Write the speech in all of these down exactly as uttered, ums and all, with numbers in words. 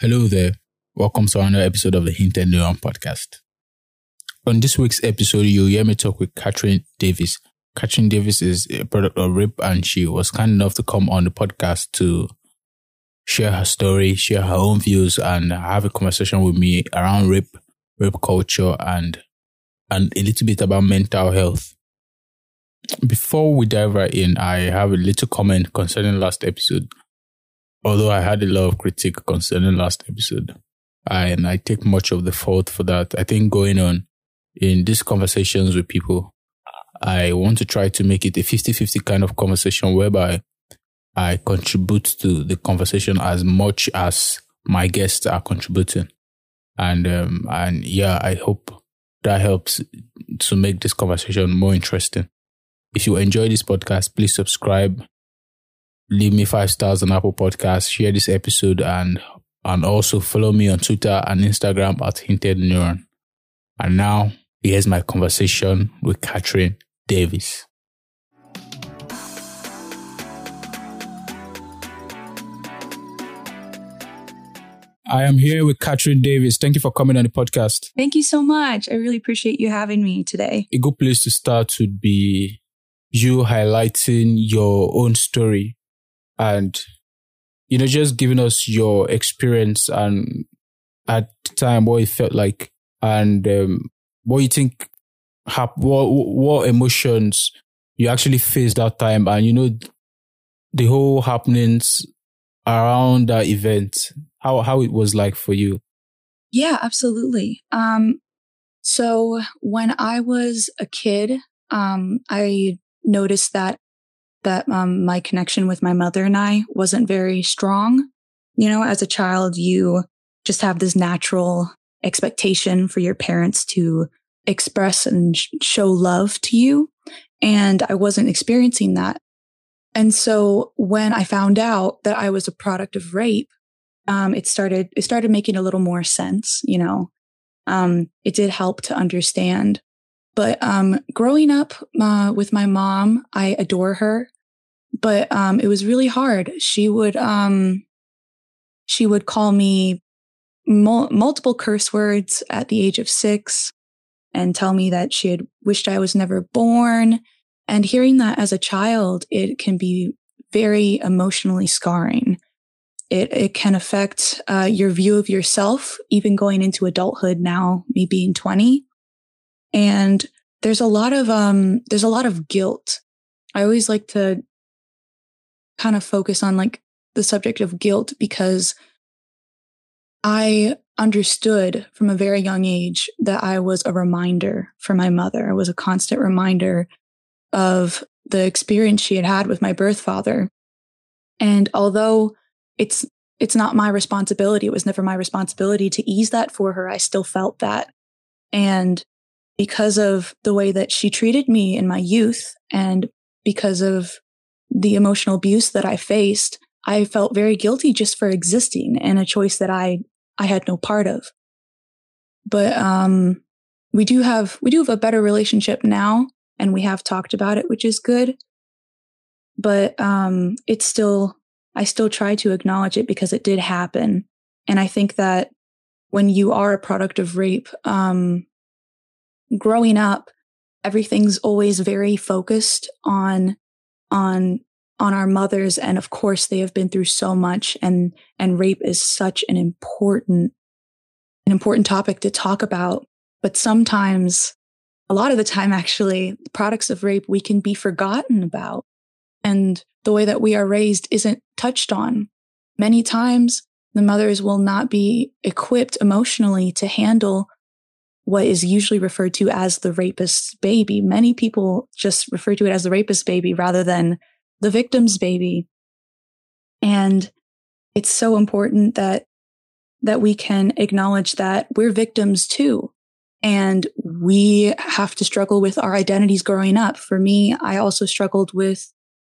Hello there. Welcome to another episode of the Hinted Neuron podcast. On this week's episode, you'll hear me talk with Catherine Davis. Catherine Davis is a product of RAPE, and she was kind enough to come on the podcast to share her story, share her own views, and have a conversation with me around rape, rape culture, and and a little bit about mental health. Before we dive right in, I have a little comment concerning last episode. Although I had a lot of critique concerning last episode, I, and I take much of the fault for that. I think going on in these conversations with people, I want to try to make it a fifty-fifty kind of conversation whereby I contribute to the conversation as much as my guests are contributing. And, um, and yeah, I hope that helps to make this conversation more interesting. If you enjoy this podcast, please subscribe. Leave me five stars on Apple Podcasts, share this episode, and and also follow me on Twitter and Instagram at Hinted Neuron. And now, here's my conversation with Catherine Davis. I am here with Catherine Davis. Thank you for coming on the podcast. Thank you so much. I really appreciate you having me today. A good place to start would be you highlighting your own story. And, you know, just giving us your experience and at the time what it felt like and um, what you think, hap- what, what emotions you actually faced that time and, you know, the whole happenings around that event, how, how it was like for you. Yeah, absolutely. Um, so when I was a kid, um, I noticed that that um, my connection with my mother and I wasn't very strong. You know, as a child, you just have this natural expectation for your parents to express and sh- show love to you. And I wasn't experiencing that. And so when I found out that I was a product of rape, um, it started, it started making a little more sense, you know. Um, it did help to understand. But um, growing up uh, with my mom, I adore her. But um, it was really hard. She would um, she would call me mul- multiple curse words at the age of six and tell me that she had wished I was never born. And hearing that as a child, it can be very emotionally scarring. It it can affect uh, your view of yourself, even going into adulthood now, me being twenty. And there's a lot of um, there's a lot of guilt. I always like to kind of focus on like the subject of guilt because I understood from a very young age that I was a reminder for my mother. I was a constant reminder of the experience she had had with my birth father. And although it's it's not my responsibility, it was never my responsibility to ease that for her, I still felt that. And because of the way that she treated me in my youth and because of the emotional abuse that I faced, I felt very guilty just for existing and a choice that I, I had no part of. But, um, we do have, we do have a better relationship now and we have talked about it, which is good. But, um, it's still, I still try to acknowledge it because it did happen. And I think that when you are a product of rape, um, growing up, everything's always very focused on on on our mothers, and of course they have been through so much, and and rape is such an important an important topic to talk about. But sometimes, a lot of the time actually, products of rape we can be forgotten about, and the way that we are raised isn't touched on. Many times the mothers will not be equipped emotionally to handle what is usually referred to as the rapist's baby. Many people just refer to it as the rapist's baby rather than the victim's baby. And it's so important that that we can acknowledge that we're victims too. And we have to struggle with our identities growing up. For me, I also struggled with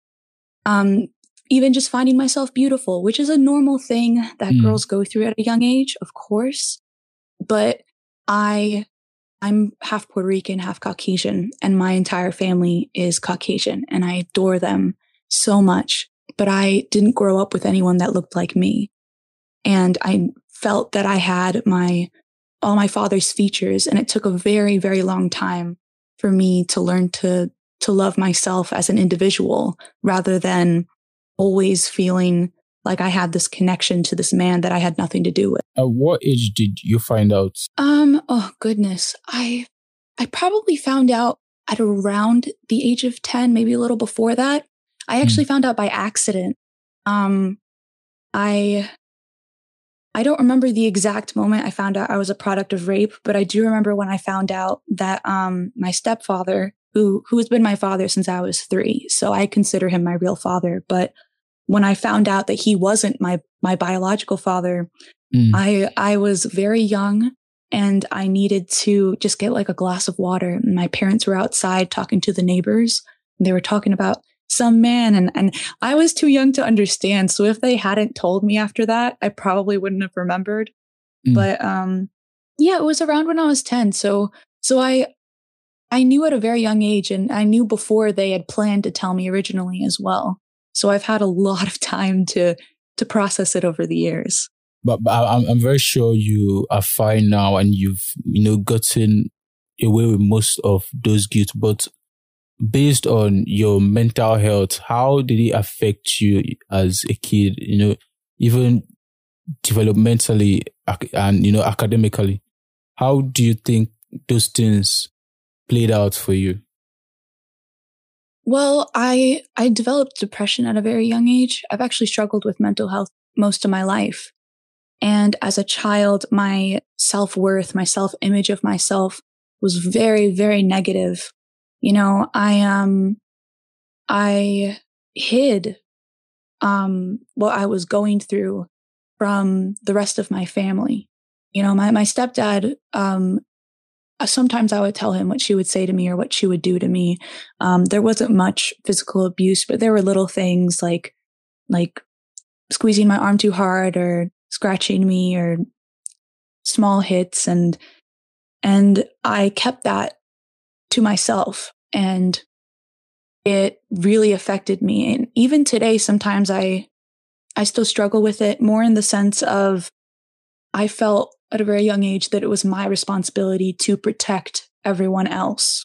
um, even just finding myself beautiful, which is a normal thing that mm. girls go through at a young age, of course. But I, I'm half Puerto Rican, half Caucasian, and my entire family is Caucasian, and I adore them so much. But I didn't grow up with anyone that looked like me. And I felt that I had my all my father's features, and it took a very, very long time for me to learn to to love myself as an individual rather than always feeling like I had this connection to this man that I had nothing to do with. At what age did you find out? Um, oh goodness. I I probably found out at around the age of ten, maybe a little before that. I actually mm. found out by accident. Um, I I don't remember the exact moment I found out I was a product of rape, but I do remember when I found out that um, my stepfather, who who has been my father since I was three, so I consider him my real father. But when I found out that he wasn't my my biological father, mm. I I was very young and I needed to just get like a glass of water. My parents were outside talking to the neighbors. And they were talking about some man, and, and I was too young to understand. So if they hadn't told me after that, I probably wouldn't have remembered. Mm. But um, yeah, it was around when I was ten. So so I I knew at a very young age, and I knew before they had planned to tell me originally as well. So I've had a lot of time to to process it over the years. But, but I'm I'm very sure you are fine now, and you've you know gotten away with most of those guilt. But based on your mental health, how did it affect you as a kid? You know, even developmentally and you know academically, how do you think those things played out for you? Well, I I developed depression at a very young age. I've actually struggled with mental health most of my life. And as a child, my self-worth, my self-image of myself was very, very negative. You know, I um I hid um what I was going through from the rest of my family. You know, my my stepdad, um sometimes I would tell him what she would say to me or what she would do to me. Um, there wasn't much physical abuse, but there were little things like like squeezing my arm too hard or scratching me or small hits, and and I kept that to myself, and it really affected me. And even today, sometimes I I still struggle with it, more in the sense of I felt at a very young age that it was my responsibility to protect everyone else.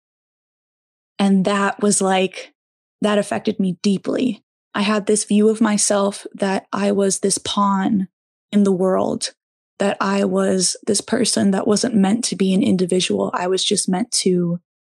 And that was like, that affected me deeply. I had this view of myself that I was this pawn in the world, that I was this person that wasn't meant to be an individual. I was just meant to,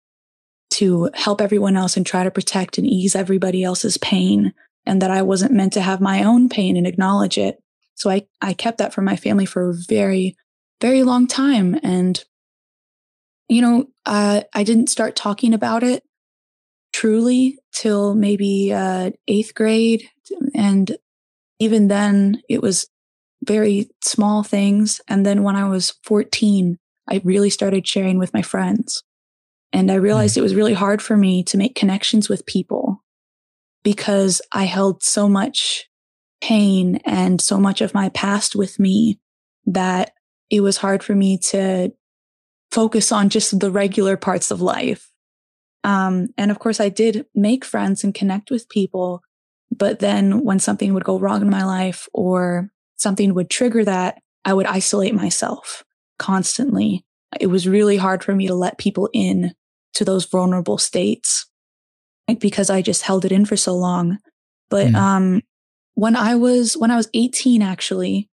to help everyone else and try to protect and ease everybody else's pain, and that I wasn't meant to have my own pain and acknowledge it. So I, I kept that from my family for a very, very long time. And, you know, uh, I didn't start talking about it truly till maybe uh, eighth grade. And even then, it was very small things. And then when I was fourteen, I really started sharing with my friends. And I realized mm-hmm. it was really hard for me to make connections with people because I held so much pain and so much of my past with me that it was hard for me to focus on just the regular parts of life. Um, and of course, I did make friends and connect with people. But then when something would go wrong in my life or something would trigger that, I would isolate myself constantly. It was really hard for me to let people in to those vulnerable states because I just held it in for so long. But, mm. um, When I was, when I was eighteen, actually,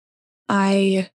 I,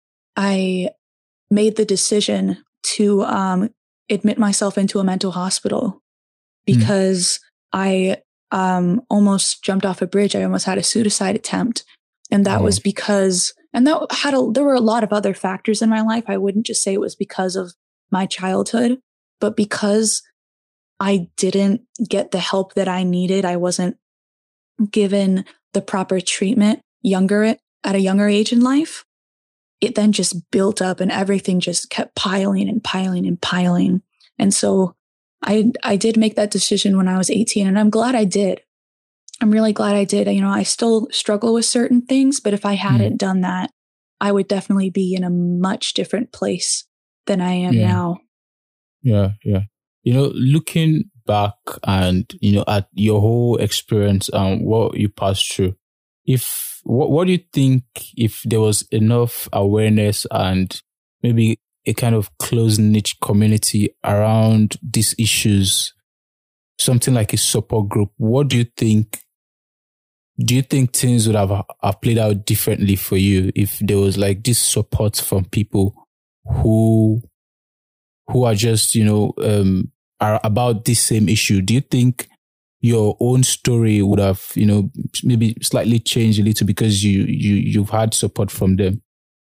I made the decision to, um, admit myself into a mental hospital because mm. I, um, almost jumped off a bridge. I almost had a suicide attempt. And that oh. was because, and that had a, there were a lot of other factors in my life. I wouldn't just say it was because of my childhood, but because I didn't get the help that I needed. I wasn't given the proper treatment younger at, at a younger age in life. It then just built up and everything just kept piling and piling and piling. And so I, I did make that decision when I was eighteen, and I'm glad I did. I'm really glad I did. You know, I still struggle with certain things, but if I hadn't mm. done that, I would definitely be in a much different place than I am yeah. now. Yeah. Yeah. You know, looking back and, you know, at your whole experience and what you passed through, if what what do you think if there was enough awareness and maybe a kind of close knit community around these issues, something like a support group, what do you think? Do you think things would have, have played out differently for you if there was like this support from people who who are just, you know, um, are about this same issue? Do you think your own story would have, you know, maybe slightly changed a little because you you you've had support from them?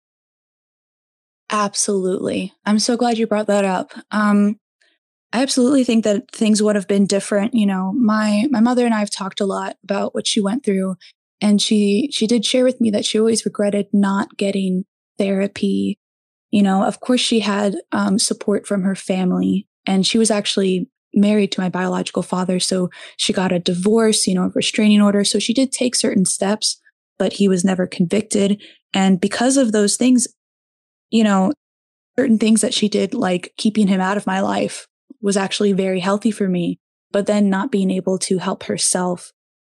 Absolutely. I'm so glad you brought that up. Um, I absolutely think that things would have been different. You know, my my mother and I have talked a lot about what she went through, and she she did share with me that she always regretted not getting therapy. You know, of course, she had um, support from her family, and she was actually married to my biological father, so she got a divorce, you know, a restraining order. So she did take certain steps, but he was never convicted. And because of those things, you know, certain things that she did, like keeping him out of my life, was actually very healthy for me. But then not being able to help herself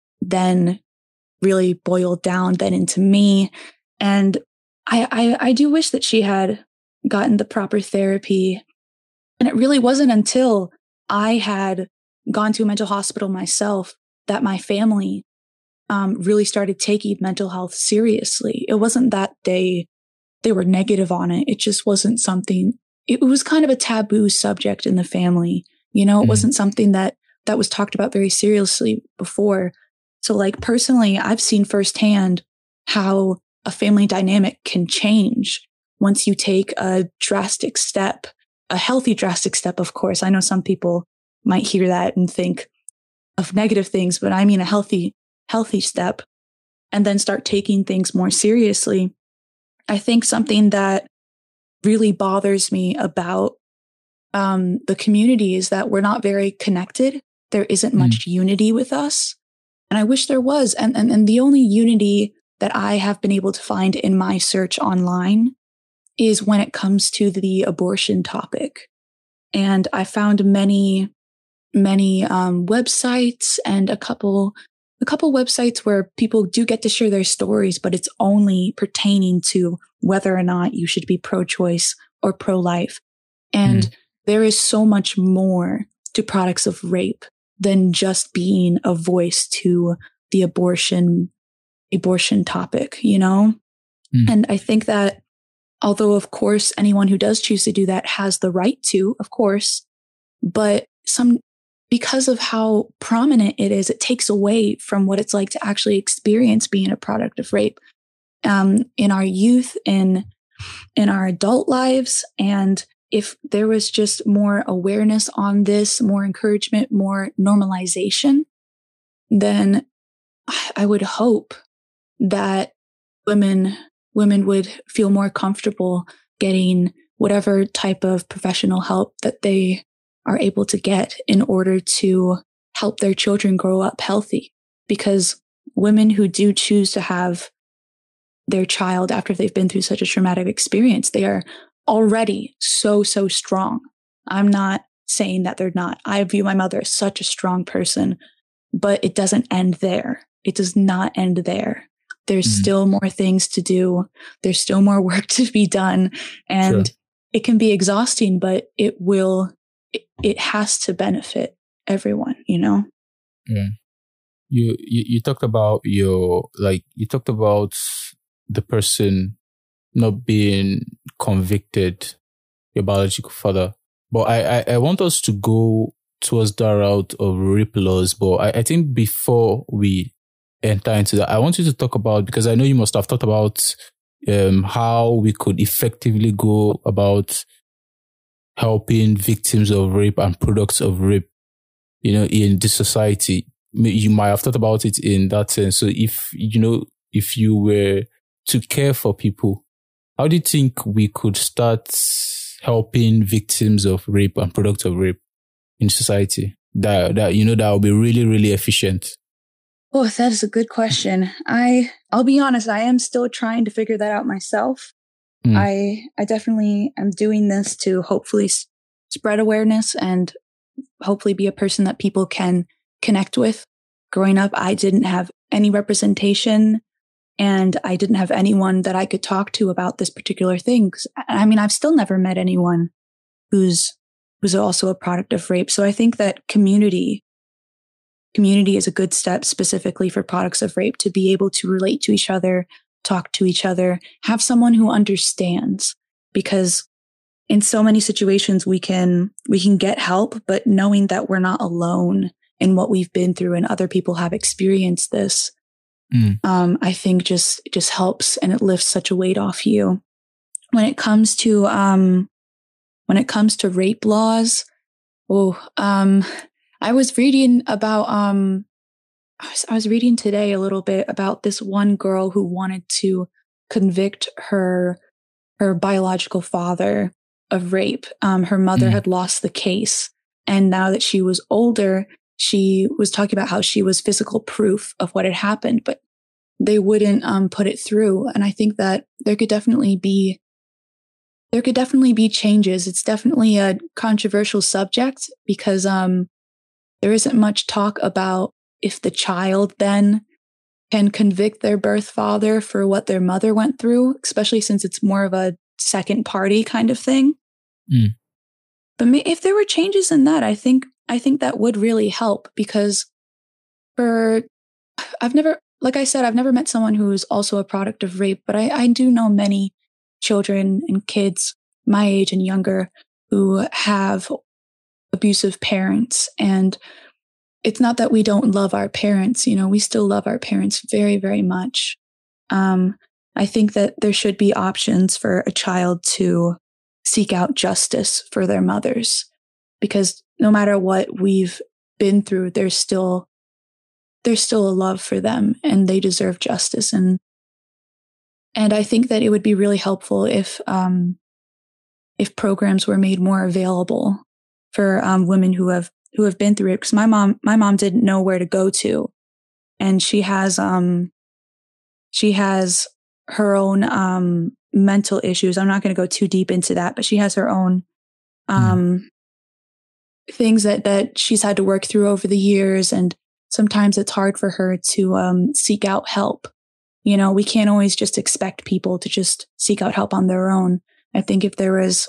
then really boiled down then into me. And I, I, I do wish that she had gotten the proper therapy. And it really wasn't until I had gone to a mental hospital myself that my family um, really started taking mental health seriously. It wasn't that they they were negative on it. It just wasn't something. It was kind of a taboo subject in the family. You know, it mm-hmm. wasn't something that that was talked about very seriously before. So, like personally, I've seen firsthand how a family dynamic can change once you take a drastic step. A healthy drastic step, of course. I know some people might hear that and think of negative things, but I mean a healthy, healthy step, and then start taking things more seriously. I think something that really bothers me about um, the community is that we're not very connected. There isn't much mm. unity with us. And I wish there was. And, and, and the only unity that I have been able to find in my search online is when it comes to the abortion topic. And I found many, many um, websites and a couple, a couple websites where people do get to share their stories, but it's only pertaining to whether or not you should be pro-choice or pro-life. And mm. there is so much more to products of rape than just being a voice to the abortion, abortion topic, you know? Mm. And I think that although, of course, anyone who does choose to do that has the right to, of course, but some, because of how prominent it is, it takes away from what it's like to actually experience being a product of rape um, in our youth, in, in our adult lives. And if there was just more awareness on this, more encouragement, more normalization, then I would hope that women women would feel more comfortable getting whatever type of professional help that they are able to get in order to help their children grow up healthy. Because women who do choose to have their child after they've been through such a traumatic experience, they are already so, so strong. I'm not saying that they're not. I view my mother as such a strong person, but it doesn't end there. It does not end there. There's mm-hmm. still more things to do. There's still more work to be done. And sure. it can be exhausting, but it will, it, it has to benefit everyone, you know? Yeah. You, you, you talked about your, like, you talked about the person not being convicted, your biological father. But I, I, I want us to go towards the route of rape laws. But I, I think before we enter into that, I want you to talk about, because I know you must have thought about um, how we could effectively go about helping victims of rape and products of rape, you know, in this society. You might have thought about it in that sense. So if, you know, if you were to care for people, how do you think we could start helping victims of rape and products of rape in society? That, that, you know, that will be really, really efficient. Oh, that is a good question. I, I'll be honest, I am still trying to figure that out myself. Mm. I, I definitely am doing this to hopefully s- spread awareness and hopefully be a person that people can connect with. Growing up, I didn't have any representation and I didn't have anyone that I could talk to about this particular thing. I mean, I've still never met anyone who's who's also a product of rape. So I think that community community is a good step specifically for products of rape, to be able to relate to each other, talk to each other, have someone who understands, because in so many situations we can we can get help, but knowing that we're not alone in what we've been through and other people have experienced this, mm. um, I think just just helps, and it lifts such a weight off you. When it comes to um, when it comes to rape laws, oh, um, I was reading about um, I was, I was reading today a little bit about this one girl who wanted to convict her her biological father of rape. Um, her mother mm. had lost the case, and now that she was older, she was talking about how she was physical proof of what had happened, but they wouldn't um, put it through. And I think that there could definitely be there could definitely be changes. It's definitely a controversial subject because um, there isn't much talk about if the child then can convict their birth father for what their mother went through, especially since it's more of a second party kind of thing. Mm. But if there were changes in that, I think I think that would really help, because for I've never, like I said, I've never met someone who is also a product of rape, but I, I do know many children and kids my age and younger who have abusive parents. And it's not that we don't love our parents, you know, we still love our parents very, very much. Um, I think that there should be options for a child to seek out justice for their mothers, because no matter what we've been through, there's still there's still a love for them, and they deserve justice. And and I think that it would be really helpful if um, if programs were made more available for um, women who have who have been through it. Because my mom my mom didn't know where to go to, and she has um she has her own um, mental issues. I'm not going to go too deep into that, but she has her own um, mm. things that, that she's had to work through over the years. And sometimes it's hard for her to um, seek out help. You know, we can't always just expect people to just seek out help on their own. I think if there was,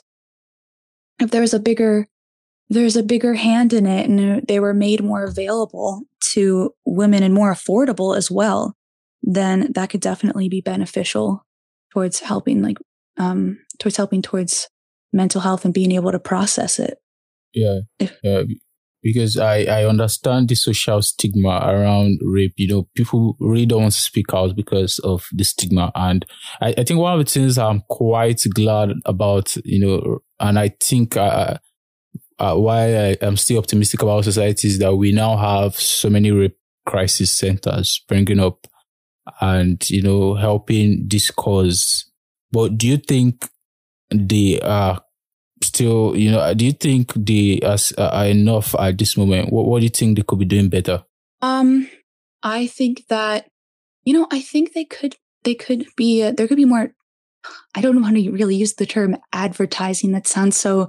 if there was a bigger, there's a bigger hand in it, and they were made more available to women and more affordable as well, then that could definitely be beneficial towards helping, like, um, towards helping towards mental health and being able to process it. Yeah. If, yeah. Because I, I understand the social stigma around rape. You know, people really don't want to speak out because of the stigma. And I, I think one of the things I'm quite glad about, you know, and I think uh, uh, why I am still optimistic about society is that we now have so many rape crisis centers springing up and, you know, helping this cause. But do you think they are still, you know, do you think they are, are enough at this moment? What, what do you think they could be doing better? Um, I think that, you know, I think they could, they could be, uh, there could be more, I don't know how to really use the term advertising. That sounds so,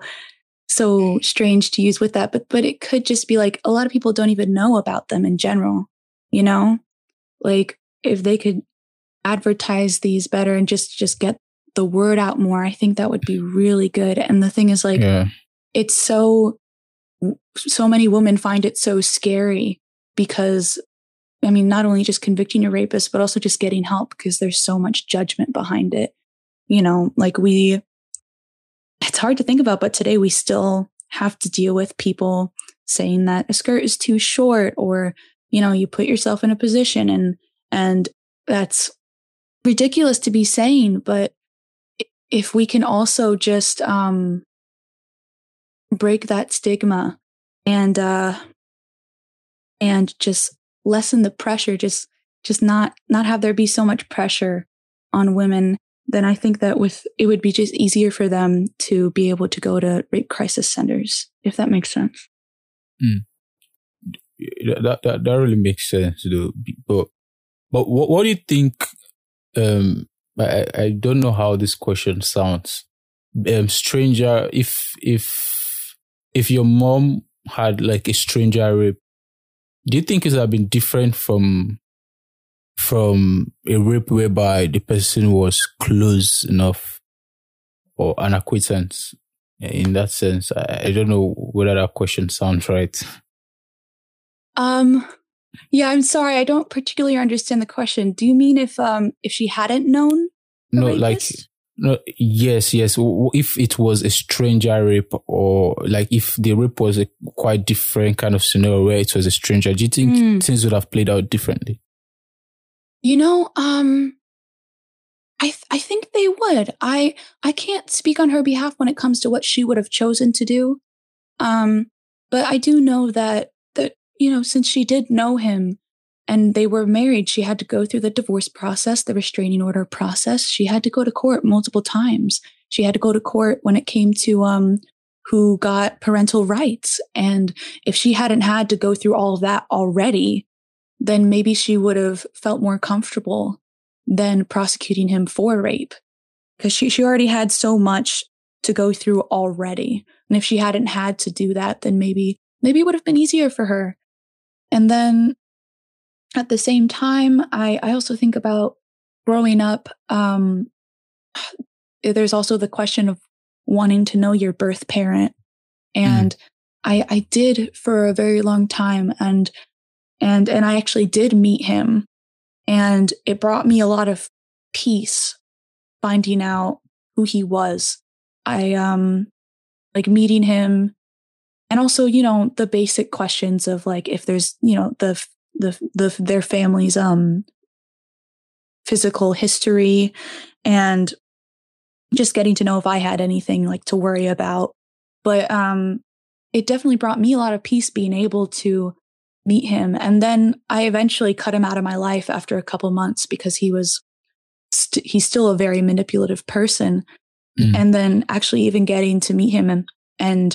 so strange to use with that, but, but it could just be like, a lot of people don't even know about them in general, you know, like if they could advertise these better and just, just get the word out more, I think that would be really good. And the thing is, like, yeah. it's so, so many women find it so scary because, I mean, not only just convicting a rapist, but also just getting help, because there's so much judgment behind it. You know, like we, it's hard to think about, but today we still have to deal with people saying that a skirt is too short, or, you know, you put yourself in a position, and, and that's ridiculous to be saying. But if we can also just um, break that stigma and uh, and just lessen the pressure, just just not not have there be so much pressure on women, then I think that with it would be just easier for them to be able to go to rape crisis centers, if that makes sense. Mm. That, that that really makes sense, though. But but what what do you think? Um, I I don't know how this question sounds. Um, stranger, if if if your mom had like a stranger rape, do you think it would have been different from from a rape whereby the person was close enough or an acquaintance. In that sense, I, I don't know whether that question sounds right. Um, yeah, I'm sorry. I don't particularly understand the question. Do you mean if um if she hadn't known the No, rapist? like no, yes, yes. If it was a stranger rape, or like if the rape was a quite different kind of scenario where it was a stranger, do you think mm. things would have played out differently? You know, um, I th- I think they would. I I can't speak on her behalf when it comes to what she would have chosen to do. Um, but I do know that that you know, since she did know him and they were married, she had to go through the divorce process, the restraining order process. She had to go to court multiple times. She had to go to court when it came to um who got parental rights. And if she hadn't had to go through all of that already, then maybe she would have felt more comfortable than prosecuting him for rape, because she, she already had so much to go through already. And if she hadn't had to do that, then maybe, maybe it would have been easier for her. And then at the same time, I, I also think about growing up. Um, there's also the question of wanting to know your birth parent. And mm. I, I did for a very long time. And And and I actually did meet him, and it brought me a lot of peace finding out who he was. I um like meeting him, and also, you know, the basic questions of like if there's, you know, the the the their family's um physical history, and just getting to know if I had anything like to worry about. But um it definitely brought me a lot of peace being able to meet him. And then I eventually cut him out of my life after a couple months because he was, st- he's still a very manipulative person. Mm. And then actually even getting to meet him, and, and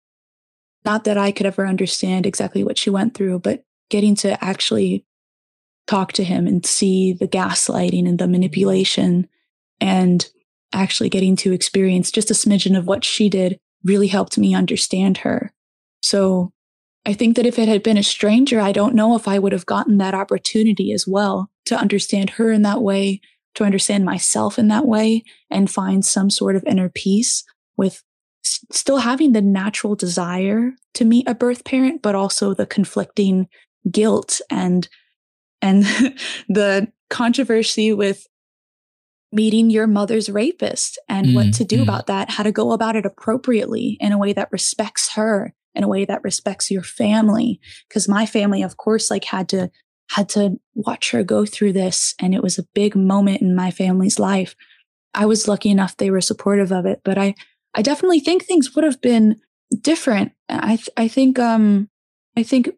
not that I could ever understand exactly what she went through, but getting to actually talk to him and see the gaslighting and the manipulation, and actually getting to experience just a smidgen of what she did really helped me understand her. So I think that if it had been a stranger, I don't know if I would have gotten that opportunity as well to understand her in that way, to understand myself in that way, and find some sort of inner peace with s- still having the natural desire to meet a birth parent, but also the conflicting guilt and, and the controversy with meeting your mother's rapist and mm, what to do mm. about that, how to go about it appropriately in a way that respects her, in a way that respects your family. Because my family, of course, like had to, had to watch her go through this. And it was a big moment in my family's life. I was lucky enough they were supportive of it, but I, I definitely think things would have been different. I, th- I think, um, I think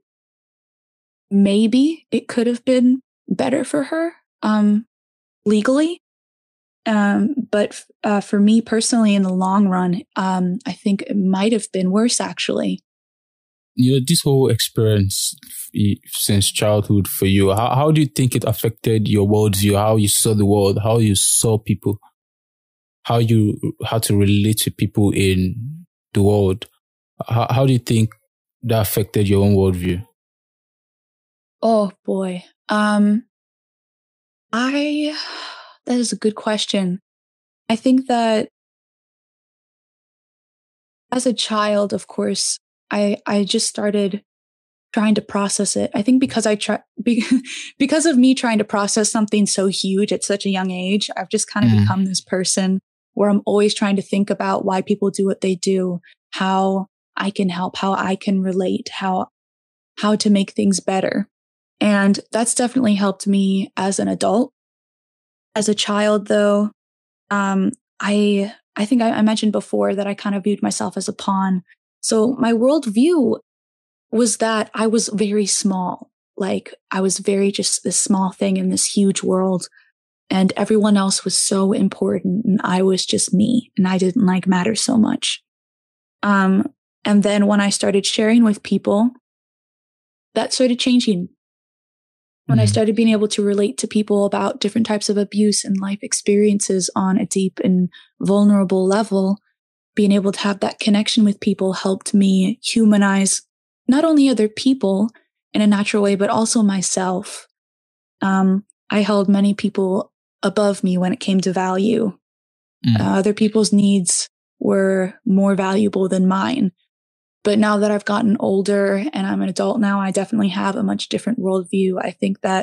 maybe it could have been better for her, um, legally. Um, but, uh, for me personally, in the long run, um, I think it might have been worse, actually. You know, this whole experience since childhood for you, how, how do you think it affected your worldview, how you saw the world, how you saw people, how you, how to relate to people in the world? How, how do you think that affected your own worldview? Oh boy. Um, I, that is a good question. I think that as a child, of course, I, I just started trying to process it. I think because I try, be, because of me trying to process something so huge at such a young age, I've just kind of mm. become this person where I'm always trying to think about why people do what they do, how I can help, how I can relate, how, how to make things better. And that's definitely helped me as an adult. As a child, though, um, I, I think I, I mentioned before that I kind of viewed myself as a pawn. So my worldview was that I was very small. Like I was very just this small thing in this huge world, and everyone else was so important, and I was just me, and I didn't like matter so much. Um, and then when I started sharing with people, that started changing. When mm-hmm. I started being able to relate to people about different types of abuse and life experiences on a deep and vulnerable level, being able to have that connection with people helped me humanize not only other people in a natural way, but also myself. Um, I held many people above me when it came to value. Mm. Uh, other people's needs were more valuable than mine. But now that I've gotten older and I'm an adult now, I definitely have a much different worldview. I think that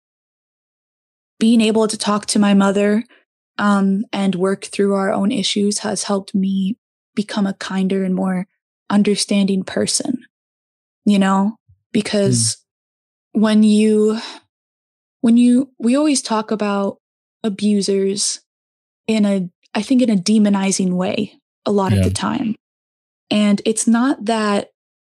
being able to talk to my mother um, and work through our own issues has helped me become a kinder and more understanding person, you know, because mm. when you, when you, we always talk about abusers in a, I think in a demonizing way a lot yeah. of the time. And it's not that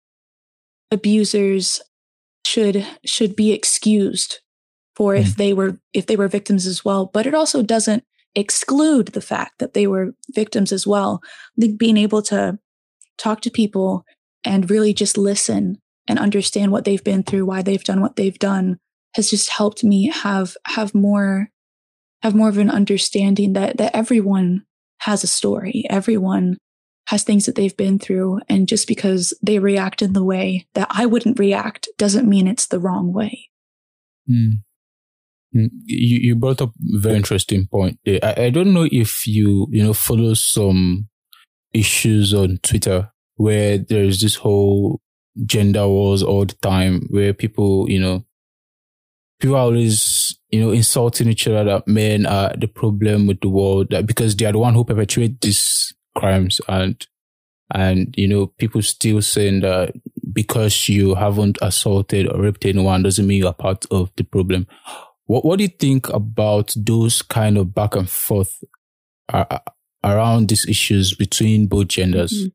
abusers should, should be excused for mm. if they were, if they were victims as well, but it also doesn't exclude the fact that they were victims as well. I think being able to talk to people and really just listen and understand what they've been through, why they've done what they've done, has just helped me have, have more, have more of an understanding that, that everyone has a story. Everyone has things that they've been through. And just because they react in the way that I wouldn't react doesn't mean it's the wrong way. Mm. You, you brought up a very interesting point. I, I don't know if you, you know, follow some issues on Twitter where there's this whole gender wars all the time where people, you know, people are always, you know, insulting each other that men are the problem with the world, that because they are the one who perpetuate these crimes, and, and, you know, people still saying that because you haven't assaulted or raped anyone doesn't mean you are part of the problem. What What do you think about those kind of back and forth uh, around these issues between both genders? Mm-hmm.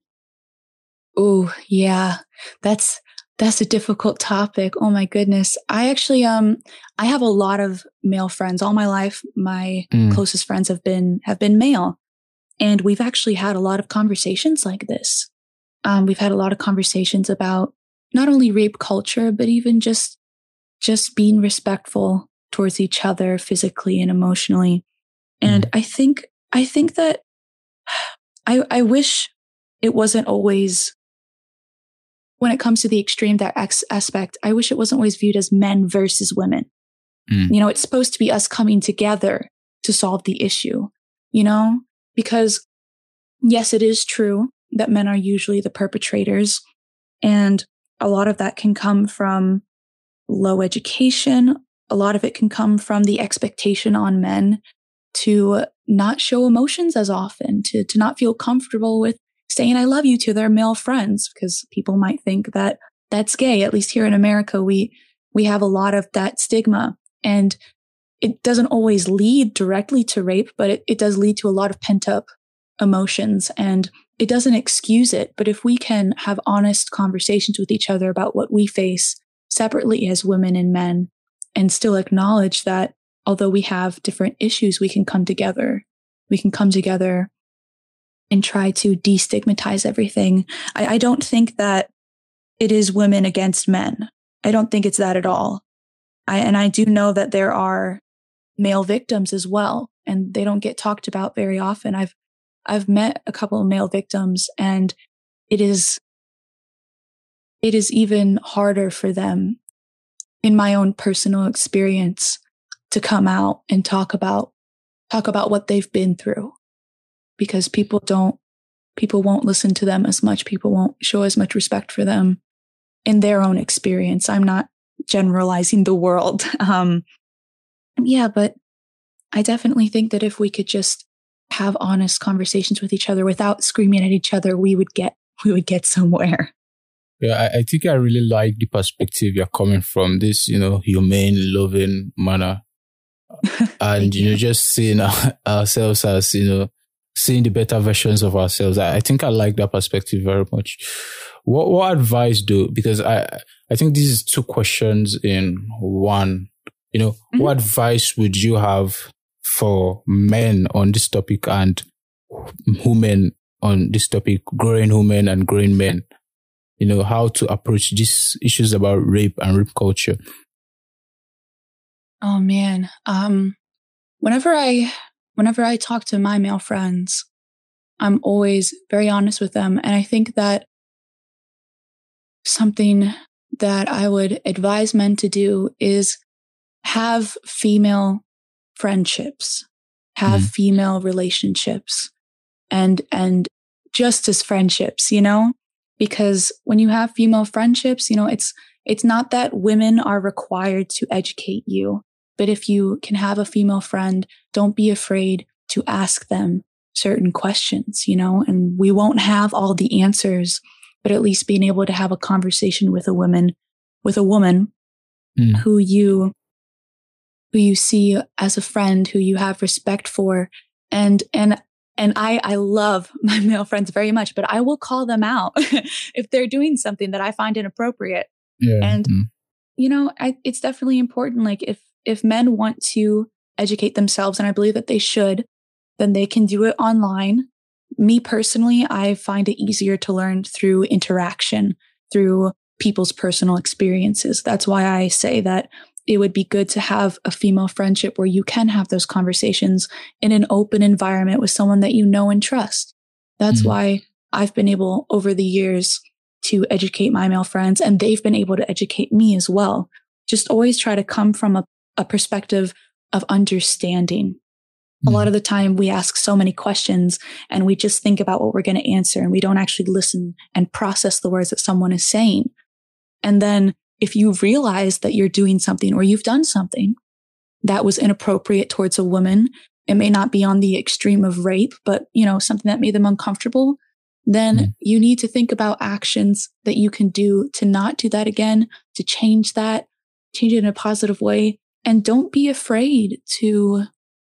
Oh, yeah, that's that's a difficult topic. Oh my goodness, I actually um I have a lot of male friends. All my life, my mm. closest friends have been have been male, and we've actually had a lot of conversations like this. Um, we've had a lot of conversations about not only rape culture, but even just just being respectful towards each other physically and emotionally. And mm. I think, I think that I, I wish it wasn't always, when it comes to the extreme, that ex- aspect, I wish it wasn't always viewed as men versus women. Mm. You know, it's supposed to be us coming together to solve the issue, you know, because yes, it is true that men are usually the perpetrators. And a lot of that can come from low education. A lot of it can come from the expectation on men to not show emotions as often, to, to not feel comfortable with saying I love you to their male friends, because people might think that that's gay. At least here in America, we, we have a lot of that stigma, and it doesn't always lead directly to rape, but it, it does lead to a lot of pent up emotions, and it doesn't excuse it. But if we can have honest conversations with each other about what we face separately as women and men, and still acknowledge that although we have different issues, we can come together. We can come together and try to destigmatize everything. I, I don't think that it is women against men. I don't think it's that at all. I, and I do know that there are male victims as well, and they don't get talked about very often. I've, I've met a couple of male victims, and it is, it is even harder for them, in my own personal experience, to come out and talk about, talk about what they've been through, because people don't, people won't listen to them as much. People won't show as much respect for them in their own experience. I'm not generalizing the world. Um, yeah, but I definitely think that if we could just have honest conversations with each other without screaming at each other, we would get, we would get somewhere. Yeah, I, I think I really like the perspective you're coming from, this, you know, humane, loving manner. And, you know, just seeing our, ourselves as, you know, seeing the better versions of ourselves. I, I think I like that perspective very much. What what advice do, because I, I think this is two questions in one. You know, mm-hmm. What advice would you have for men on this topic and women on this topic, growing women and growing men? You know, how to approach these issues about rape and rape culture. Oh man. Um, whenever I, whenever I talk to my male friends, I'm always very honest with them. And I think that something that I would advise men to do is have female friendships, have Mm. female relationships, and and just as friendships, you know? Because when you have female friendships, you know, it's it's not that women are required to educate you, but if you can have a female friend, don't be afraid to ask them certain questions, you know, and we won't have all the answers, but at least being able to have a conversation with a woman, with a woman Mm. who you, who you see as a friend, who you have respect for. And, and, and I, I love my male friends very much, but I will call them out if they're doing something that I find inappropriate. Yeah. And, Mm. you know, I, it's definitely important. Like if, if men want to educate themselves, and I believe that they should, then they can do it online. Me personally, I find it easier to learn through interaction, through people's personal experiences. That's why I say that it would be good to have a female friendship where you can have those conversations in an open environment with someone that you know and trust. That's Mm. why I've been able over the years to educate my male friends, and they've been able to educate me as well. Just always try to come from a, a perspective of understanding. A lot of the time we ask so many questions and we just think about what we're going to answer, and we don't actually listen and process the words that someone is saying. And then if you realize that you're doing something or you've done something that was inappropriate towards a woman, it may not be on the extreme of rape, but you know, something that made them uncomfortable, then Mm. you need to think about actions that you can do to not do that again, to change that, change it in a positive way. And don't be afraid to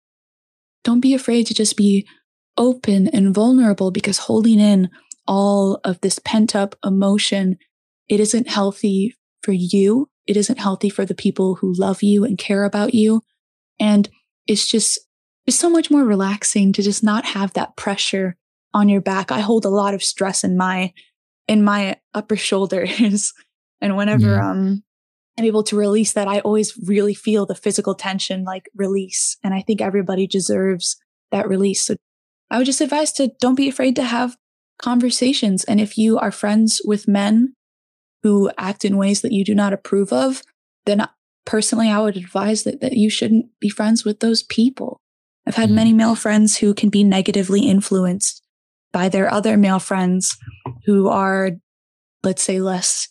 Don't be afraid to just be open and vulnerable, because holding in all of this pent up emotion, it isn't healthy for you. It isn't healthy for the people who love you and care about you. And it's just, it's so much more relaxing to just not have that pressure on your back. I hold a lot of stress in my, in my upper shoulders. And whenever, Yeah. um, I'm able to release that, I always really feel the physical tension like release. And I think everybody deserves that release. So I would just advise to don't be afraid to have conversations. And if you are friends with men who act in ways that you do not approve of, then personally, I would advise that, that you shouldn't be friends with those people. I've had Mm. many male friends who can be negatively influenced by their other male friends who are, let's say, less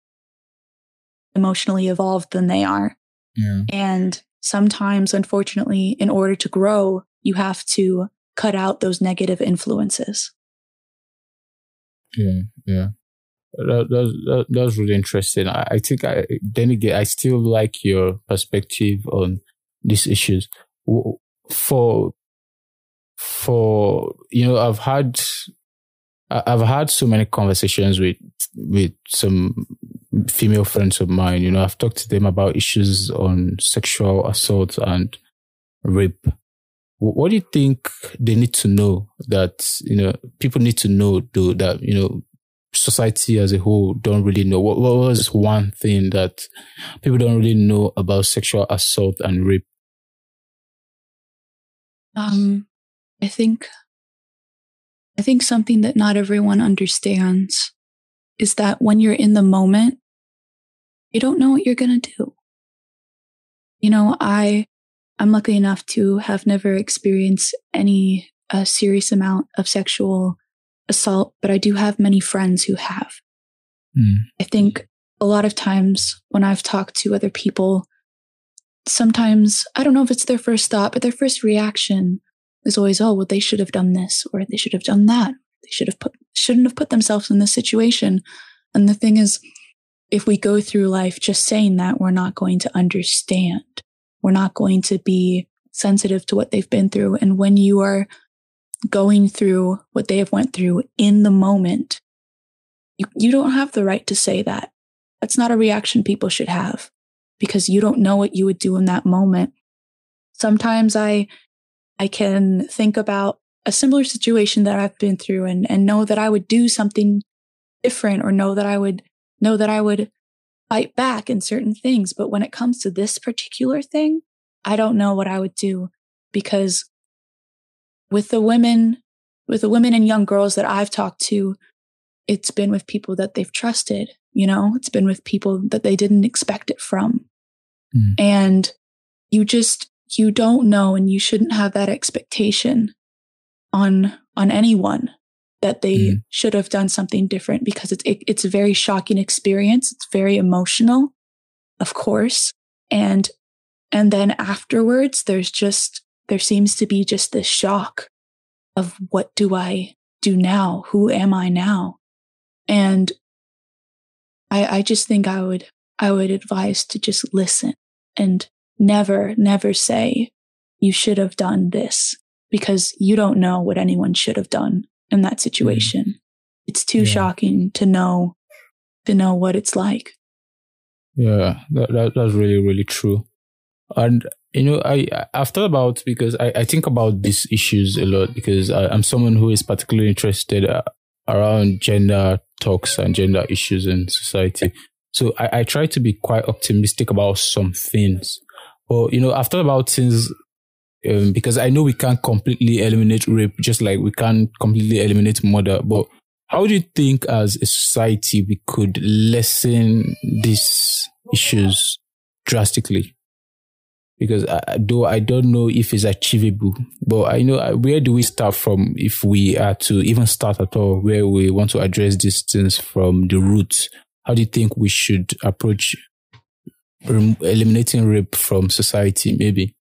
emotionally evolved than they are. Yeah. And sometimes, unfortunately, in order to grow, you have to cut out those negative influences. Yeah. Yeah. That, that, that, that's really interesting. I, I think I, then again, I still like your perspective on these issues. For, for, you know, I've had, I've had so many conversations with, with some female friends of mine. You know, I've talked to them about issues on sexual assault and rape. What do you think they need to know that, you know, people need to know though, that, you know, society as a whole don't really know? What, what was one thing that people don't really know about sexual assault and rape? Um, I think, I think something that not everyone understands is that when you're in the moment, you don't know what you're going to do. You know, I, I'm lucky enough to have never experienced any uh, serious amount of sexual assault, but I do have many friends who have. Mm. I think a lot of times when I've talked to other people, sometimes, I don't know if it's their first thought, but their first reaction is always, oh, well, they should have done this, or they should have done that. They should have put, shouldn't have put themselves in this situation. And the thing is, if we go through life just saying that, we're not going to understand. We're not going to be sensitive to what they've been through. And when you are going through what they have went through in the moment, you, you don't have the right to say that. That's not a reaction people should have, because you don't know what you would do in that moment. Sometimes I, I can think about a similar situation that I've been through and, and know that I would do something different, or know that I would know that I would fight back in certain things. But when it comes to this particular thing, I don't know what I would do, because with the women, with the women and young girls that I've talked to, it's been with people that they've trusted, you know, it's been with people that they didn't expect it from. Mm. And you just, you don't know, and you shouldn't have that expectation on, on anyone that they mm. should have done something different, because it's, it, it's a very shocking experience. It's very emotional, of course. And, and then afterwards, there's just, there seems to be just this shock of, what do I do now? Who am I now? And I, I just think I would, I would advise to just listen and never, never say you should have done this, because you don't know what anyone should have done in that situation. Mm. It's too yeah. shocking to know, to know what it's like. Yeah, that, that that's really, really true. And, you know, I, I've thought about, because I, I think about these issues a lot, because I, I'm someone who is particularly interested uh, around gender talks and gender issues in society. So I, I try to be quite optimistic about some things. But, you know, I've thought about things um, because I know we can't completely eliminate rape, just like we can't completely eliminate murder. But how do you think as a society we could lessen these issues drastically? Because I, though I don't know if it's achievable, but I know, where do we start from if we are to even start at all, where we want to address these things from the roots? How do you think we should approach rem- eliminating rape from society, maybe?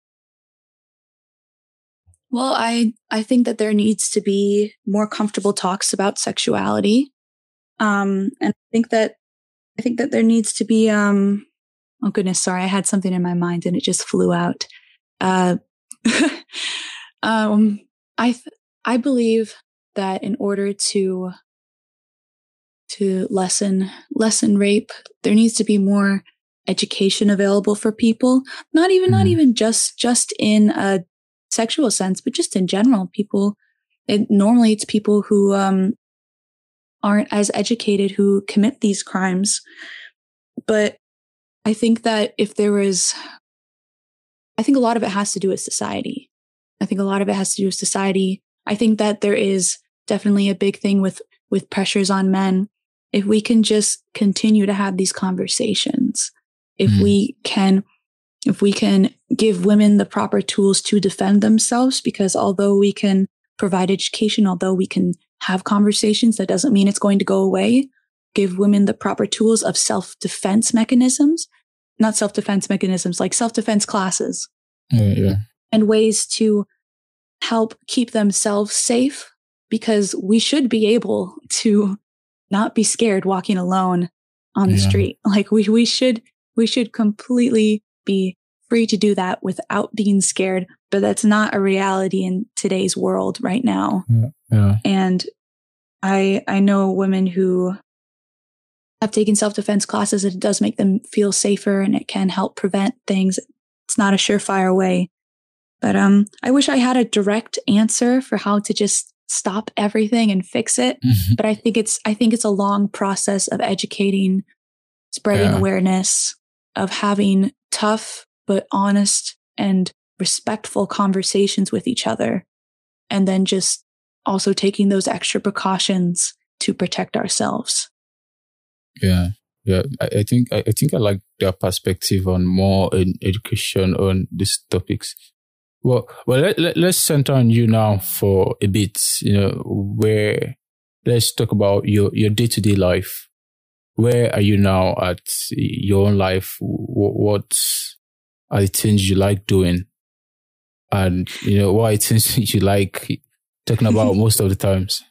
Well, I, I think that there needs to be more comfortable talks about sexuality. Um, and I think that, I think that there needs to be, um, oh goodness, sorry, I had something in my mind and it just flew out. Uh, um, I, th- I believe that in order to, to lessen, lessen rape, there needs to be more education available for people. Not even, mm-hmm. not even just, just in a sexual sense, but just in general. People, it, normally it's people who, um, aren't as educated who commit these crimes. But I think that if there was, I think a lot of it has to do with society. I think a lot of it has to do with society. I think that there is definitely a big thing with, with pressures on men. If we can just continue to have these conversations, if mm. we can, if we can give women the proper tools to defend themselves, because although we can provide education, although we can have conversations, that doesn't mean it's going to go away. Give women the proper tools of self-defense mechanisms, not self-defense mechanisms, like self-defense classes, yeah, yeah. and ways to help keep themselves safe, because we should be able to not be scared walking alone on the yeah. street. Like we, we should, we should completely be free to do that without being scared, but that's not a reality in today's world right now. Yeah. yeah. And I, I know women who have taken self-defense classes, and it does make them feel safer and it can help prevent things. It's not a surefire way. But um, I wish I had a direct answer for how to just stop everything and fix it. Mm-hmm. But I think it's I think it's a long process of educating, spreading yeah. awareness, of having tough but honest and respectful conversations with each other, and then just also taking those extra precautions to protect ourselves. Yeah, yeah. I, I think I, I think I like their perspective on more in education on these topics. Well, well, let, let, let's center on you now for a bit. You know, where let's talk about your your day to day life. Where are you now at your own life? What, what are the things you like doing, and you know what are the things you like talking about most of the times?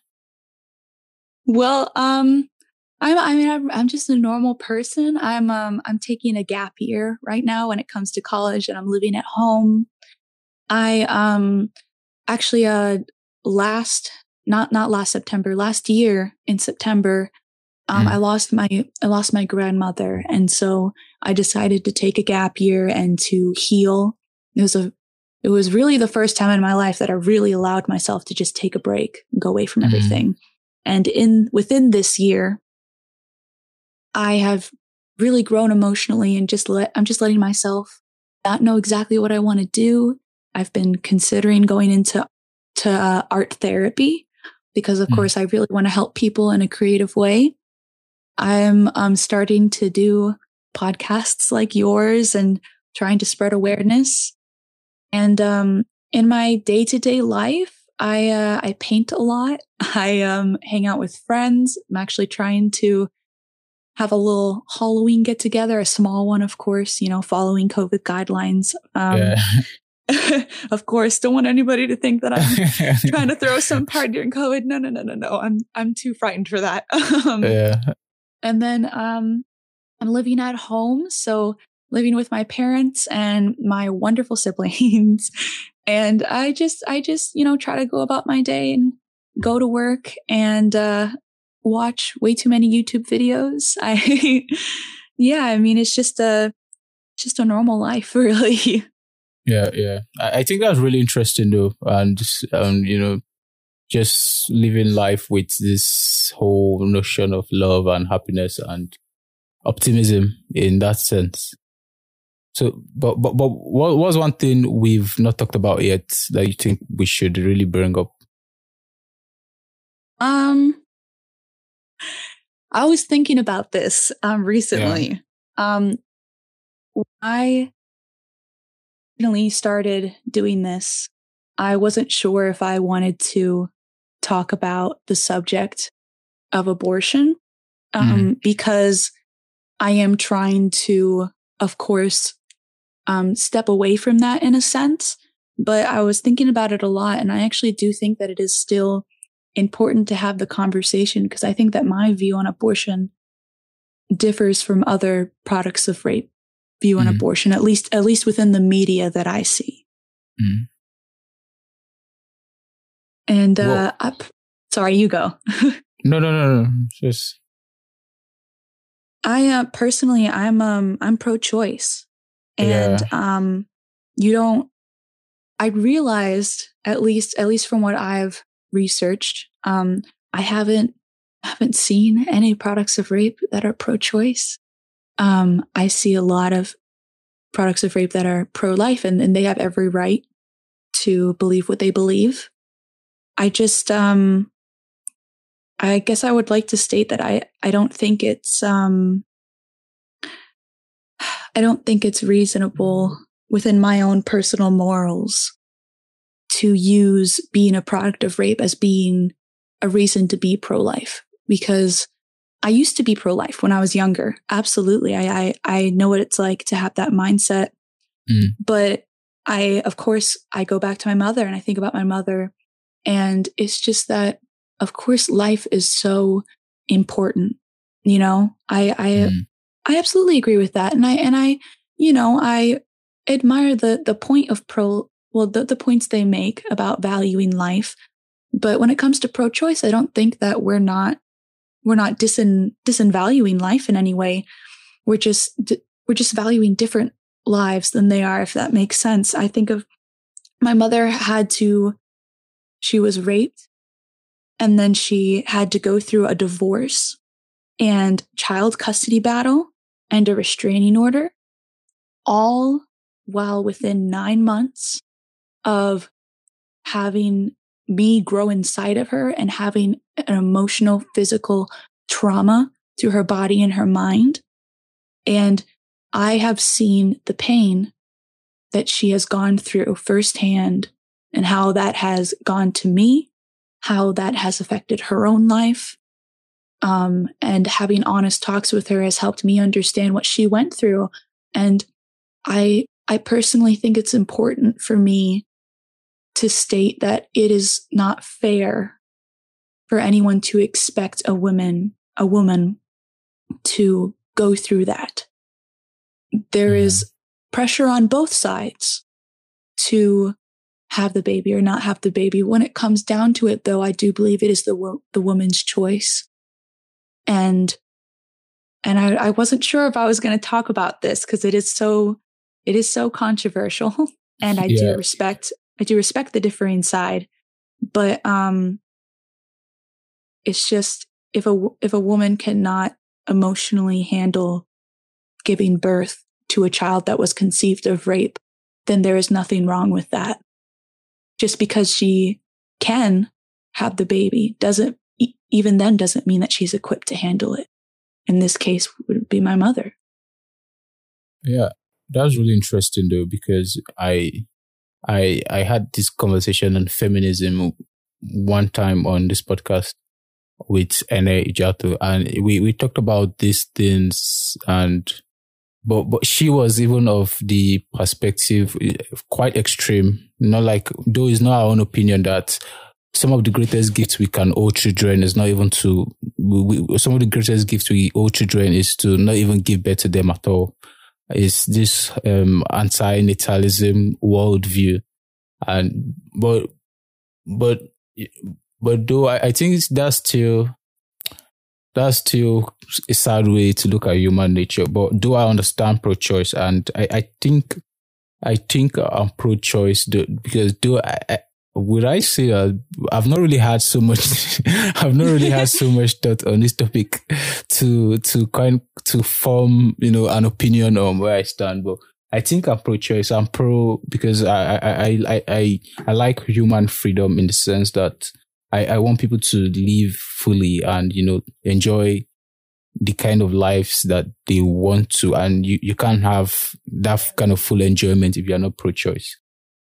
Well, um. I'm, I mean, I'm, I'm just a normal person. I'm, um, I'm taking a gap year right now when it comes to college, and I'm living at home. I, um, actually, uh, last, not, not last September, last year in September, um, mm. I lost my, I lost my grandmother. And so I decided to take a gap year and to heal. It was a, it was really the first time in my life that I really allowed myself to just take a break and go away from mm. everything. And in, within this year, I have really grown emotionally, and just let, I'm just letting myself not know exactly what I want to do. I've been considering going into to uh, art therapy, because of mm. course I really want to help people in a creative way. I'm um, starting to do podcasts like yours and trying to spread awareness. And um, in my day-to-day life, I uh, I paint a lot. I um, hang out with friends. I'm actually trying to have a little Halloween get together, a small one, of course, you know, following COVID guidelines. Um, yeah. Of course, don't want anybody to think that I'm trying to throw some party during COVID. No, no, no, no, no. I'm I'm too frightened for that. um, yeah. And then um, I'm living at home, so living with my parents and my wonderful siblings. And I just, I just, you know, try to go about my day and go to work and uh, watch way too many YouTube videos. I, yeah, I mean, it's just a, just a normal life, really. Yeah, yeah. I, I think that's really interesting, though, and um, you know, just living life with this whole notion of love and happiness and optimism in that sense. So, but but but what was one thing we've not talked about yet that you think we should really bring up? Um, I was thinking about this um recently. Yeah. Um, I finally started doing this. I wasn't sure if I wanted to talk about the subject of abortion, um, mm-hmm. because I am trying to, of course, um, step away from that in a sense. But I was thinking about it a lot, and I actually do think that it is still important to have the conversation, because I think that my view on abortion differs from other products of rape view on mm-hmm. abortion, at least at least within the media that I see. Mm-hmm. And uh, I, sorry, you go. no, no, no, no. Just I uh, personally, I'm um, I'm pro-choice, and yeah. um, you don't. I realized, at least at least from what I've researched, um, I haven't haven't seen any products of rape that are pro-choice. Um, I see a lot of products of rape that are pro-life, and, and they have every right to believe what they believe. I just, um, I guess I would like to state that I, I don't think it's, um, I don't think it's reasonable within my own personal morals to use being a product of rape as being a reason to be pro-life, because I used to be pro-life when I was younger. Absolutely. I, I, I know what it's like to have that mindset. Mm. But I, of course, I go back to my mother and I think about my mother, and it's just that, of course, life is so important. You know, I, I, mm. I absolutely agree with that. And I, and I, you know, I admire the, the point of pro, well, the, the points they make about valuing life. But when it comes to pro-choice, I don't think that we're not, we're not disin, disinvaluing life in any way. We're just, we're just valuing different lives than they are, if that makes sense. I think of my mother had to, she was raped, and then she had to go through a divorce and child custody battle and a restraining order, all while within nine months of having me grow inside of her and having an emotional, physical trauma to her body and her mind. And I have seen the pain that she has gone through firsthand, and how that has gone to me, how that has affected her own life. Um, and having honest talks with her has helped me understand what she went through. And I, I personally think it's important for me to state that it is not fair for anyone to expect a woman, a woman to go through that. There mm. is pressure on both sides to have the baby or not have the baby. When it comes down to it, though, I do believe it is the wo- the woman's choice. And and I, I wasn't sure if I was going to talk about this, because it is so it is so controversial, and I yeah. do respect I do respect the differing side, but um, it's just if a if a woman cannot emotionally handle giving birth to a child that was conceived of rape, then there is nothing wrong with that. Just because she can have the baby doesn't, even then doesn't mean that she's equipped to handle it. In this case, would be my mother. Yeah. that's really interesting though, because I I I had this conversation on feminism one time on this podcast with Ene Ijato, and we, we talked about these things, and but but she was even of the perspective quite extreme. Not like, though it's not our own opinion, that some of the greatest gifts we can owe children is not even to we, we, some of the greatest gifts we owe children is to not even give birth to them at all. Is this um, anti-natalism worldview, and but but but though I, I think that's still that's still a sad way to look at human nature. But do I understand pro-choice, and I, I think I think I'm pro-choice because do I, I would I say that I've not really had so much I've not really had so much thought on this topic to to kind to form, you know, an opinion on where I stand. But I think I'm pro-choice. I'm pro because I I I I I, I like human freedom in the sense that I, I want people to live fully and, you know, enjoy the kind of lives that they want to, and you, you can't have that kind of full enjoyment if you're not pro-choice.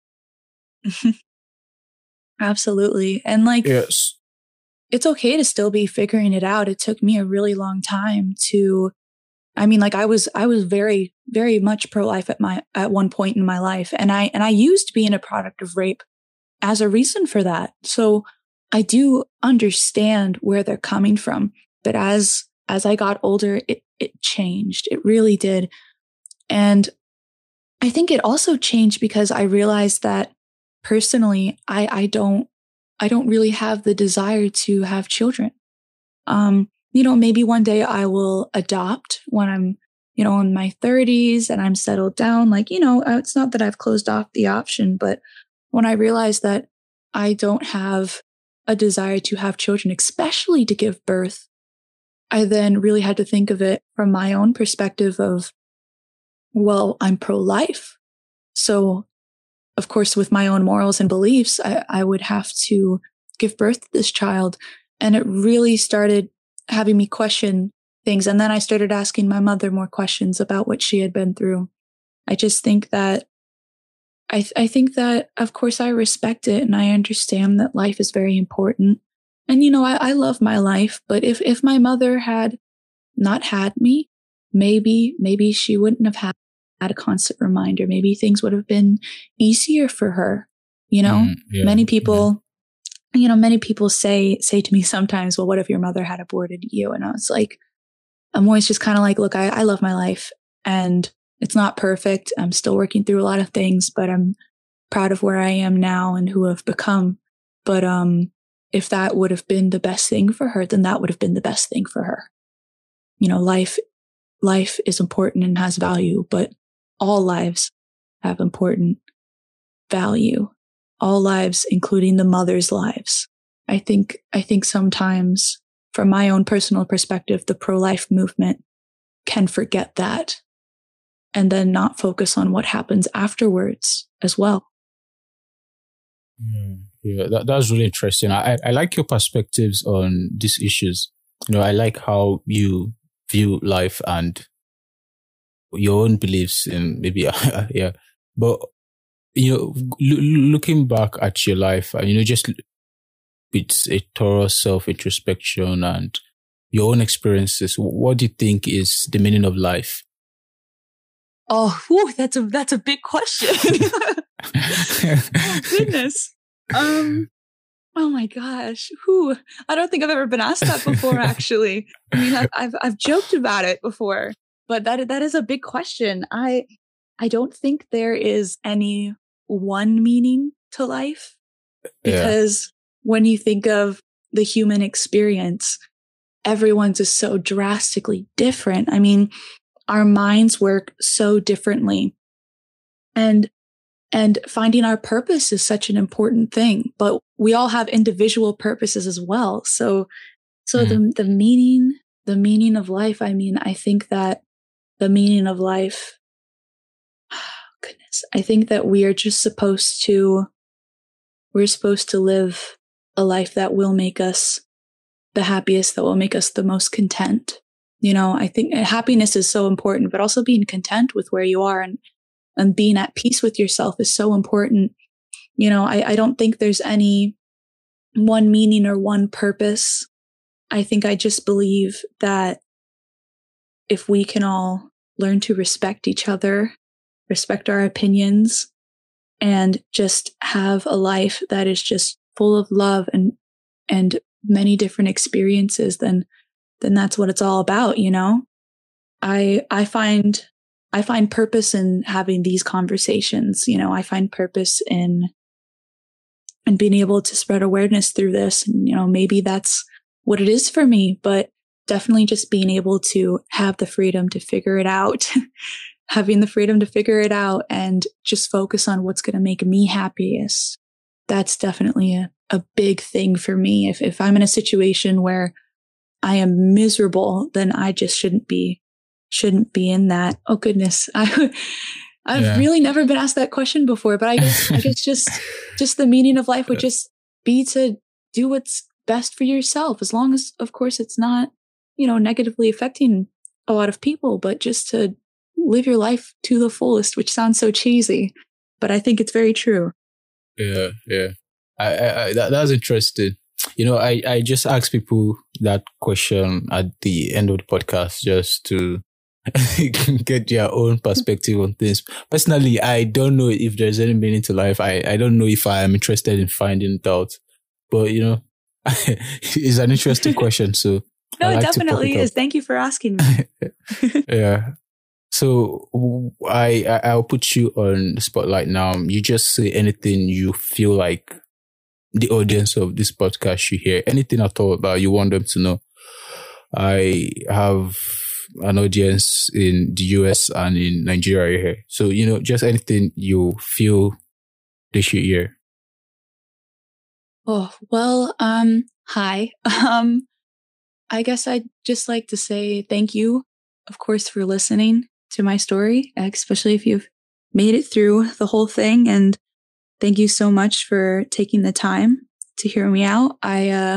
Absolutely. And like, yes, it's okay to still be figuring it out. It took me a really long time to, I mean, like I was, I was very, very much pro-life at my, at one point in my life. And I, and I used being a product of rape as a reason for that. So I do understand where they're coming from. But as, as I got older, it, it changed. It really did. And I think it also changed because I realized that personally, I, I don't, I don't really have the desire to have children. Um, you know, maybe one day I will adopt when I'm, you know, in my thirties and I'm settled down. Like, you know, it's not that I've closed off the option, but when I realized that I don't have a desire to have children, especially to give birth, I then really had to think of it from my own perspective of, well, I'm pro-life. So of course, with my own morals and beliefs, I, I would have to give birth to this child. And it really started having me question things. And then I started asking my mother more questions about what she had been through. I just think that, I, th- I think that, of course, I respect it and I understand that life is very important. And, you know, I, I love my life, but if, if my mother had not had me, maybe, maybe she wouldn't have had had a constant reminder. Maybe things would have been easier for her. You know, mm, yeah, many people, yeah. you know, many people say, say to me sometimes, well, what if your mother had aborted you? And I was like, I'm always just kind of like, look, I, I love my life and it's not perfect. I'm still working through a lot of things, but I'm proud of where I am now and who I've become. But, um, if that would have been the best thing for her, then that would have been the best thing for her. You know, life, life is important and has value, but all lives have important value. All lives, including the mother's lives. I think, I think sometimes from my own personal perspective, the pro-life movement can forget that and then not focus on what happens afterwards as well. Mm, yeah, that, that's really interesting. I, I like your perspectives on these issues. You know, I like how you view life and your own beliefs in maybe, yeah. But, you know, l- looking back at your life, and, you know, just it's a thorough self-introspection and your own experiences, what do you think is the meaning of life? Oh, whew, that's a, that's a big question. Oh, goodness. Um, oh my gosh. Whew. I don't think I've ever been asked that before, actually. I mean, I've, I've, I've joked about it before. But that that is a big question. I I don't think there is any one meaning to life because yeah. when you think of the human experience, everyone's is so drastically different. I mean, our minds work so differently. And and finding our purpose is such an important thing, but we all have individual purposes as well. So so mm-hmm. the the meaning, the meaning of life, I mean, I think that the meaning of life, oh, goodness, I think that we are just supposed to, we're supposed to live a life that will make us the happiest, that will make us the most content. You know, I think happiness is so important, but also being content with where you are and, and being at peace with yourself is so important. You know, I, I don't think there's any one meaning or one purpose. I think I just believe that if we can all learn to respect each other, respect our opinions, and just have a life that is just full of love and and many different experiences, then then that's what it's all about, you know? I I find I find purpose in having these conversations. You know, I find purpose in in being able to spread awareness through this. And, you know, maybe that's what it is for me, but definitely just being able to have the freedom to figure it out, having the freedom to figure it out and just focus on what's going to make me happiest. That's definitely a, a big thing for me. If if I'm in a situation where I am miserable, then I just shouldn't be, shouldn't be in that. Oh goodness. I, I've yeah. really never been asked that question before, but I guess, I guess just, just the meaning of life would just be to do what's best for yourself. As long as, of course, it's not, you know, negatively affecting a lot of people, but just to live your life to the fullest, which sounds so cheesy, but I think it's very true. Yeah. Yeah. I, I, I that, that's interesting. You know, I, I just ask people that question at the end of the podcast just to get their own perspective on things. Personally, I don't know if there's any meaning to life. I, I don't know if I am interested in finding it out. But, you know, it's an interesting question. So no, like it definitely is. Thank you for asking me. Yeah. So I, I I'll put you on the spotlight now. You just say anything you feel like the audience of this podcast should hear, anything at all that you want them to know. I have an audience in the U S and in Nigeria here. So, you know, just anything you feel they should hear. Oh, well, um, hi. Um, I guess I'd just like to say thank you, of course, for listening to my story, especially if you've made it through the whole thing. And thank you so much for taking the time to hear me out. I, uh,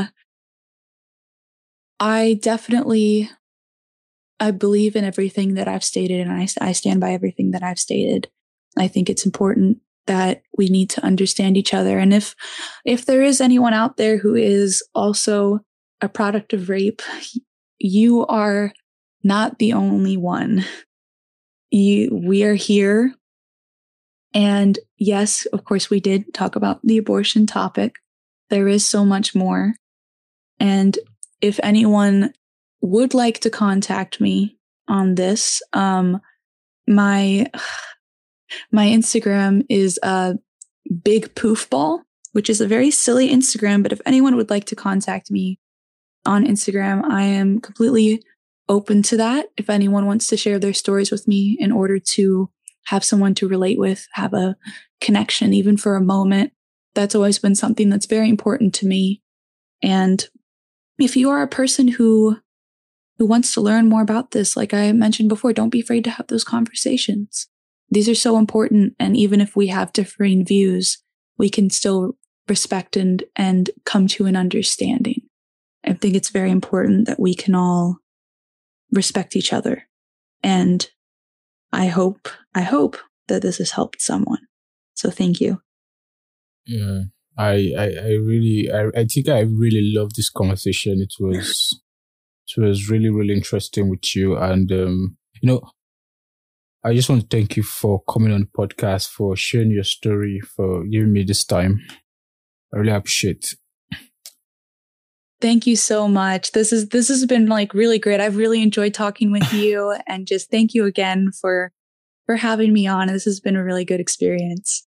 I definitely, I believe in everything that I've stated, and I, I stand by everything that I've stated. I think it's important that we need to understand each other. And if, if there is anyone out there who is also a product of rape, you are not the only one. You, we are here. And yes, of course, we did talk about the abortion topic. There is so much more. And if anyone would like to contact me on this, um, my my Instagram is uh, Big Poof Ball, which is a very silly Instagram. But if anyone would like to contact me on Instagram, I am completely open to that. If anyone wants to share their stories with me in order to have someone to relate with, have a connection, even for a moment. That's always been something that's very important to me. And if you are a person who who wants to learn more about this, like I mentioned before, don't be afraid to have those conversations. These are so important. And even if we have differing views, we can still respect and, and come to an understanding. I think it's very important that we can all respect each other. And I hope, I hope that this has helped someone. So thank you. Yeah, I, I, I really, I, I think I really love this conversation. It was, it was really, really interesting with you. And, um, you know, I just want to thank you for coming on the podcast, for sharing your story, for giving me this time. I really appreciate it. Thank you so much. This is, this has been like really great. I've really enjoyed talking with you, and just thank you again for, for having me on. This has been a really good experience.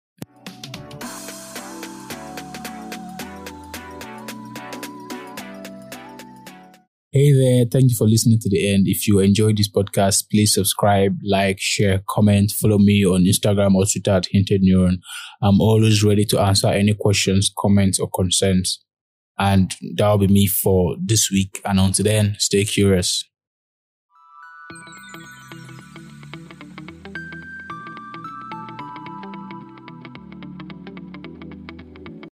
Hey there, thank you for listening to the end. If you enjoyed this podcast, please subscribe, like, share, comment, follow me on Instagram or Twitter at Hinted Neuron. I'm always ready to answer any questions, comments, or concerns. And that'll be me for this week. And until then, stay curious.